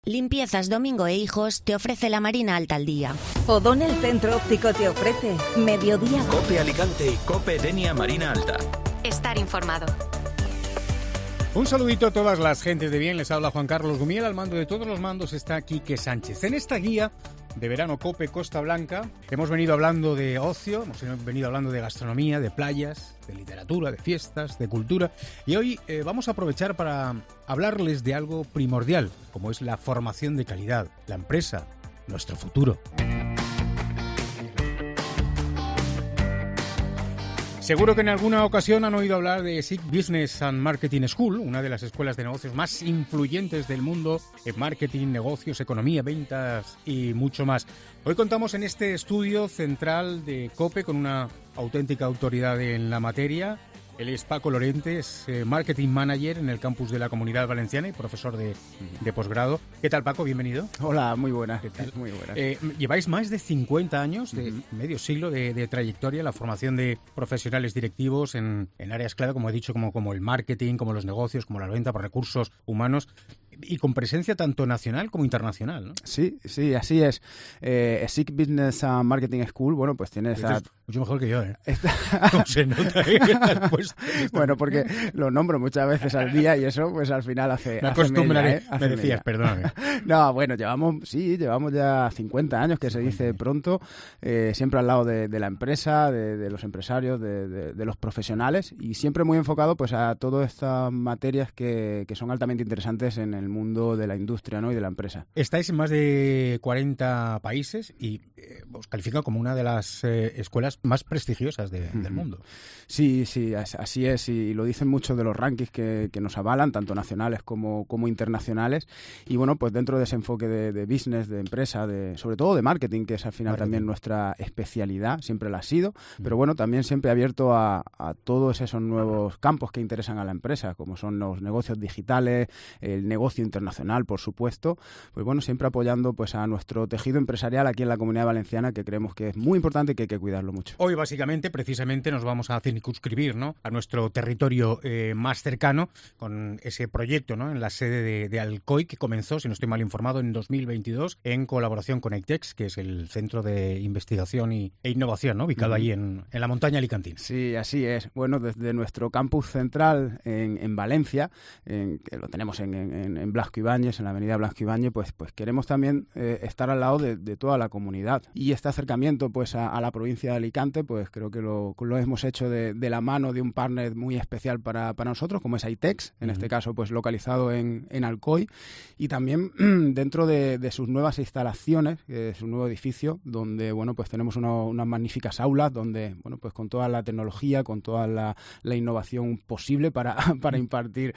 Limpiezas Domingo e Hijos te ofrece la Marina Alta al día. O'Donnell Centro Óptico te ofrece Mediodía. COPE Alicante y COPE Denia Marina Alta. Estar informado. Un saludito a todas las gentes de bien, les habla Juan Carlos Gumiel, al mando de todos los mandos está Quique Sánchez. En esta guía de verano COPE Costa Blanca hemos venido hablando de ocio, hemos venido hablando de gastronomía, de playas, de literatura, de fiestas, de cultura, y hoy vamos a aprovechar para hablarles de algo primordial, como es la formación de calidad, la empresa, nuestro futuro. Seguro que en alguna ocasión han oído hablar de SIC Business and Marketing School, una de las escuelas de negocios más influyentes del mundo en marketing, negocios, economía, ventas y mucho más. Hoy contamos en este estudio central de COPE con una auténtica autoridad en la materia. Él es Paco Lorente, es Marketing Manager en el campus de la Comunidad Valenciana y profesor de posgrado. ¿Qué tal, Paco? Bienvenido. Hola, muy buenas. ¿Qué tal? Muy buenas. Lleváis más de 50 años, de medio siglo de trayectoria en la formación de profesionales directivos en áreas clave, como he dicho, como el marketing, como los negocios, como la venta por recursos humanos, y con presencia tanto nacional como internacional, ¿no? Sí, así es. SIC Business and Marketing School, bueno, pues tiene esa... Mucho mejor que yo, ¿eh? No se nota, pues, bueno, porque lo nombro muchas veces al día y eso, pues al final hace... Me acostumbraré, hace me decías, media. perdóname. No, bueno, llevamos ya 50 años, que se dice pronto, siempre al lado de la empresa, de los empresarios, de los profesionales, y siempre muy enfocado pues a todas estas materias que son altamente interesantes en el mundo de la industria, ¿no? Y de la empresa. Estáis en más de 40 países y os califican como una de las escuelas más prestigiosas del mundo. Sí, así es, y lo dicen muchos de los rankings que nos avalan, tanto nacionales como internacionales, y bueno, pues dentro de ese enfoque de business, de empresa, sobre todo de marketing, que es al final también nuestra especialidad, siempre la ha sido, pero bueno, también siempre abierto a todos esos nuevos campos que interesan a la empresa, como son los negocios digitales, el negocio internacional, por supuesto, pues bueno, siempre apoyando pues a nuestro tejido empresarial aquí en la Comunidad Valenciana, que creemos que es muy importante y que hay que cuidarlo mucho. Hoy, básicamente, precisamente, nos vamos a circunscribir, ¿no?, a nuestro territorio más cercano con ese proyecto, ¿no?, en la sede de Alcoy, que comenzó, si no estoy mal informado, en 2022, en colaboración con EITEX, que es el Centro de Investigación e Innovación, ¿no?, ubicado ahí en la montaña alicantina. Sí, así es. Bueno, desde nuestro campus central en Valencia, que lo tenemos en Blasco Ibáñez, en la avenida Blasco Ibáñez, pues queremos también estar al lado de toda la comunidad. Y este acercamiento pues a la provincia de Alicante, pues creo que lo hemos hecho de la mano de un partner muy especial para nosotros, como es EITEX, en este caso pues localizado en Alcoy, y también dentro de sus nuevas instalaciones, su nuevo edificio, donde bueno pues tenemos unas magníficas aulas, donde bueno pues con toda la tecnología, con toda la innovación posible para impartir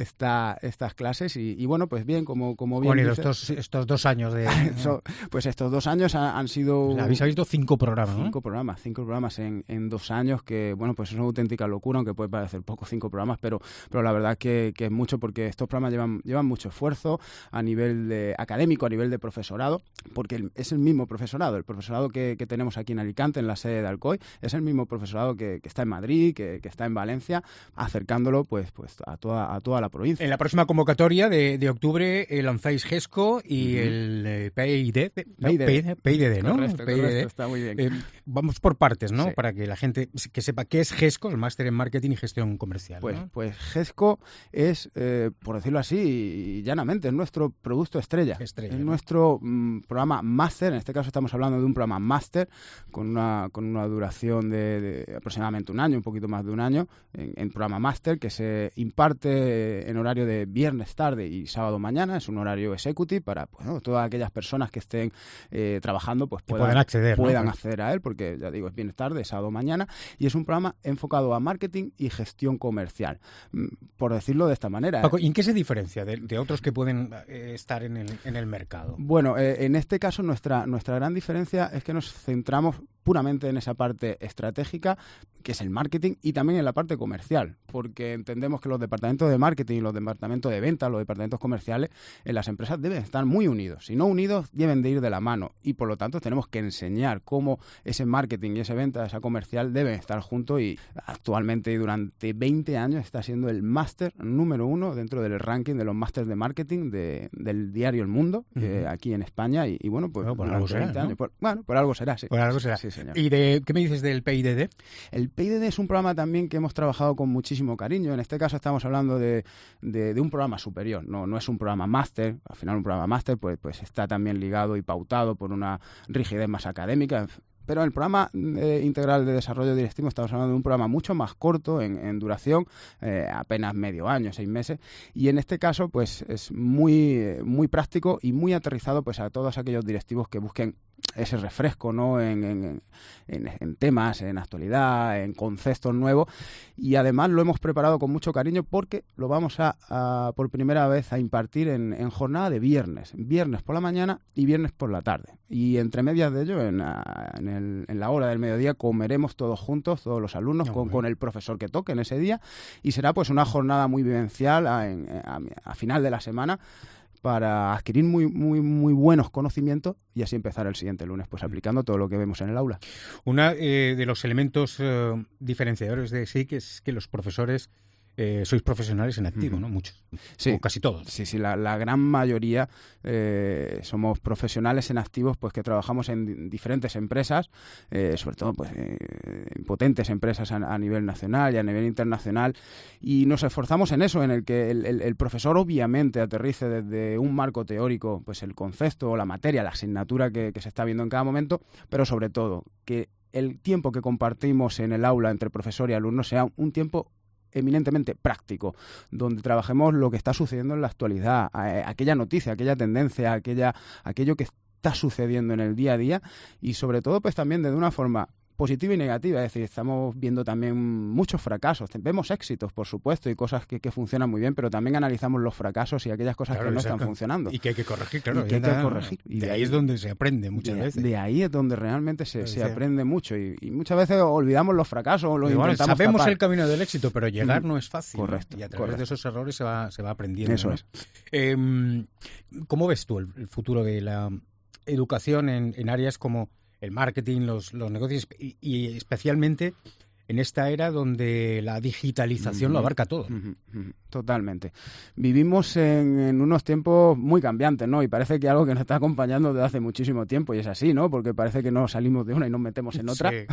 estas clases, y bueno pues bien, como bien Bueno, dices, estos 2 años de... pues estos 2 años han sido... O sea, habéis visto 5 programas, ¿no? 5 programas en 2 años, que bueno, pues es una auténtica locura, aunque puede parecer poco 5 programas, pero la verdad que es mucho, porque estos programas llevan mucho esfuerzo a nivel académico, a nivel de profesorado, porque es el mismo profesorado, el profesorado que tenemos aquí en Alicante, en la sede de Alcoy, es el mismo profesorado que está en Madrid, que está en Valencia, acercándolo pues a toda la provincia. En la próxima convocatoria de octubre lanzáis GESCO y el PIDD, ¿no? Correcto, está muy bien. Vamos por partes, ¿no? Sí. Para que la gente que sepa qué es GESCO, el máster en marketing y gestión comercial, ¿no? Pues GESCO es, por decirlo así, y llanamente, es nuestro producto estrella. Es nuestro programa máster. En este caso estamos hablando de un programa máster con una duración de aproximadamente 1 año, un poquito más de 1 año, en programa máster, que se imparte en horario de viernes tarde y sábado mañana. Es un horario executive para todas aquellas personas que estén trabajando, pues puedan acceder a él, porque ya digo, es viernes tarde, sábado mañana, y es un programa enfocado a marketing y gestión comercial, por decirlo de esta manera. Paco, ¿y en qué se diferencia de otros que pueden estar en el mercado? Bueno, en este caso nuestra gran diferencia es que nos centramos puramente en esa parte estratégica, que es el marketing, y también en la parte comercial, porque entendemos que los departamentos de marketing, los departamentos de ventas, los departamentos comerciales en las empresas deben estar muy unidos. Si no unidos, deben de ir de la mano, y por lo tanto tenemos que enseñar cómo ese marketing y esa venta, esa comercial deben estar juntos, y actualmente y durante 20 años está siendo el máster número 1 dentro del ranking de los másters de marketing del diario El Mundo, aquí en España, y bueno, pues por algo será, 20 años, ¿no? por algo será, sí. Por algo será. Sí, señor. ¿Y qué me dices del PIDD? El PIDD es un programa también que hemos trabajado con muchísimo cariño. En este caso estamos hablando de un programa superior, no es un programa máster. Al final un programa máster pues está también ligado y pautado por una rigidez más académica. Pero en el programa integral de desarrollo directivo estamos hablando de un programa mucho más corto en duración, apenas medio año, 6 meses, y en este caso pues es muy práctico y muy aterrizado pues a todos aquellos directivos que busquen ese refresco, ¿no? en temas, en actualidad, en conceptos nuevos, y además lo hemos preparado con mucho cariño porque lo vamos a por primera vez a impartir en jornada de viernes por la mañana y viernes por la tarde, y entre medias de ello en la hora del mediodía comeremos todos juntos, todos los alumnos, con el profesor que toque en ese día, y será pues una jornada muy vivencial a final de la semana, para adquirir muy buenos conocimientos y así empezar el siguiente lunes pues aplicando todo lo que vemos en el aula. Uno de los elementos diferenciadores de SIC es que los profesores sois profesionales en activo, ¿no? Muchos, sí, o casi todos. Sí, la gran mayoría somos profesionales en activos, pues que trabajamos en diferentes empresas, sobre todo pues potentes empresas a nivel nacional y a nivel internacional, y nos esforzamos en eso, en el que el profesor obviamente aterrice desde un marco teórico pues el concepto o la materia, la asignatura que se está viendo en cada momento, pero sobre todo que el tiempo que compartimos en el aula entre profesor y alumno sea un tiempo eminentemente práctico, donde trabajemos lo que está sucediendo en la actualidad, aquella noticia, aquella tendencia, aquello que está sucediendo en el día a día, y sobre todo pues también de una forma positiva y negativa, es decir, estamos viendo también muchos fracasos, vemos éxitos, por supuesto, y cosas que funcionan muy bien, pero también analizamos los fracasos y aquellas cosas que no están funcionando. Y que hay que corregir, claro. Y que hay que corregir. Y de ahí es donde se aprende muchas veces. De ahí es donde realmente se aprende mucho, y muchas veces olvidamos los fracasos o los intentamos sabemos tapar. El camino del éxito, pero llegar no es fácil. Correcto. Y a través de esos errores se va aprendiendo. Eso ¿no? es. ¿Cómo ves tú el futuro de la educación en áreas como el marketing, los negocios, y especialmente en esta era donde la digitalización lo abarca todo? Totalmente. Vivimos en unos tiempos muy cambiantes, ¿no? Y parece que algo que nos está acompañando desde hace muchísimo tiempo, y es así, ¿no? Porque parece que no salimos de una y nos metemos en otra. Sí.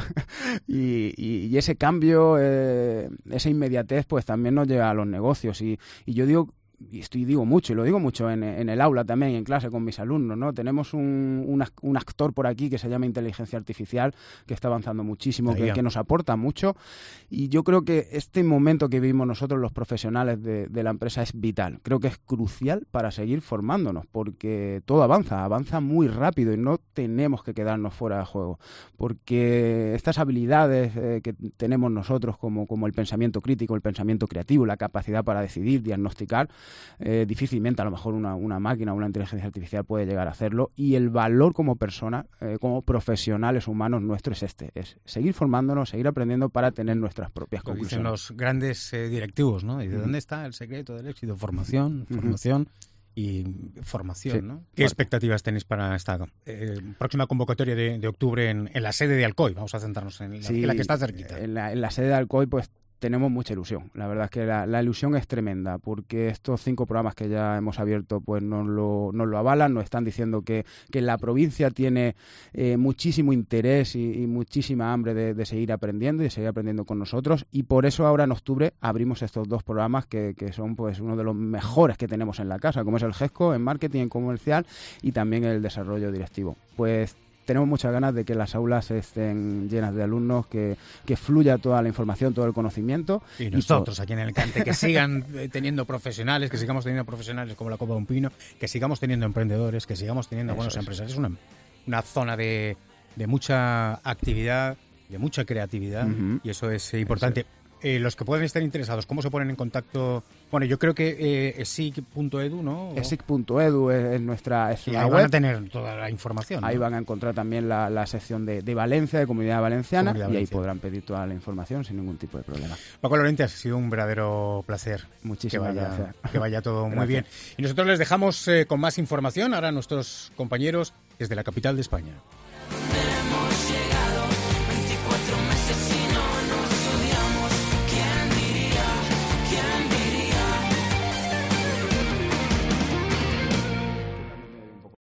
y ese cambio, esa inmediatez, pues también nos lleva a los negocios. Y yo digo mucho, y lo digo mucho en el aula también, en clase con mis alumnos, ¿no? Tenemos un actor por aquí que se llama inteligencia artificial, que está avanzando muchísimo, que nos aporta mucho, y yo creo que este momento que vivimos nosotros los profesionales de la empresa es vital. Creo que es crucial para seguir formándonos, porque todo avanza muy rápido y no tenemos que quedarnos fuera de juego, porque estas habilidades que tenemos nosotros como el pensamiento crítico, el pensamiento creativo, la capacidad para decidir, diagnosticar, difícilmente a lo mejor una máquina o una inteligencia artificial puede llegar a hacerlo, y el valor como persona, como profesionales humanos nuestro es seguir formándonos, seguir aprendiendo para tener nuestras propias conclusiones. Dicen los grandes directivos, ¿no? ¿Y de dónde está el secreto del éxito? Formación y formación, sí. ¿no? ¿Qué expectativas tenéis para esta próxima convocatoria de octubre en la sede de Alcoy? Vamos a centrarnos en la que está cerquita. En la sede de Alcoy, pues tenemos mucha ilusión. La verdad es que la ilusión es tremenda, porque estos 5 programas que ya hemos abierto pues nos lo avalan, nos están diciendo que la provincia tiene muchísimo interés y muchísima hambre de seguir aprendiendo y de seguir aprendiendo con nosotros, y por eso ahora en octubre abrimos estos 2 programas que son pues uno de los mejores que tenemos en la casa, como es el GESCO en marketing, en comercial, y también el desarrollo directivo. Pues tenemos muchas ganas de que las aulas estén llenas de alumnos, que fluya toda la información, todo el conocimiento. Y nosotros aquí en Alicante, que sigan teniendo profesionales, que sigamos teniendo profesionales como la Copa de un Pino, que sigamos teniendo emprendedores, que sigamos teniendo buenos empresarios. Es una zona de mucha actividad, de mucha creatividad, y eso es importante. los que pueden estar interesados, ¿cómo se ponen en contacto? Bueno, yo creo que esic.edu, ¿no? esic.edu es nuestra ahí web. van a tener toda la información, ¿no? Ahí van a encontrar también la sección de Valencia, de Comunidad Valenciana, y ahí podrán pedir toda la información sin ningún tipo de problema. Paco Lorente, ha sido un verdadero placer. Muchísimas gracias. Que vaya todo muy Gracias. bien. Y nosotros les dejamos con más información ahora a nuestros compañeros desde la capital de España.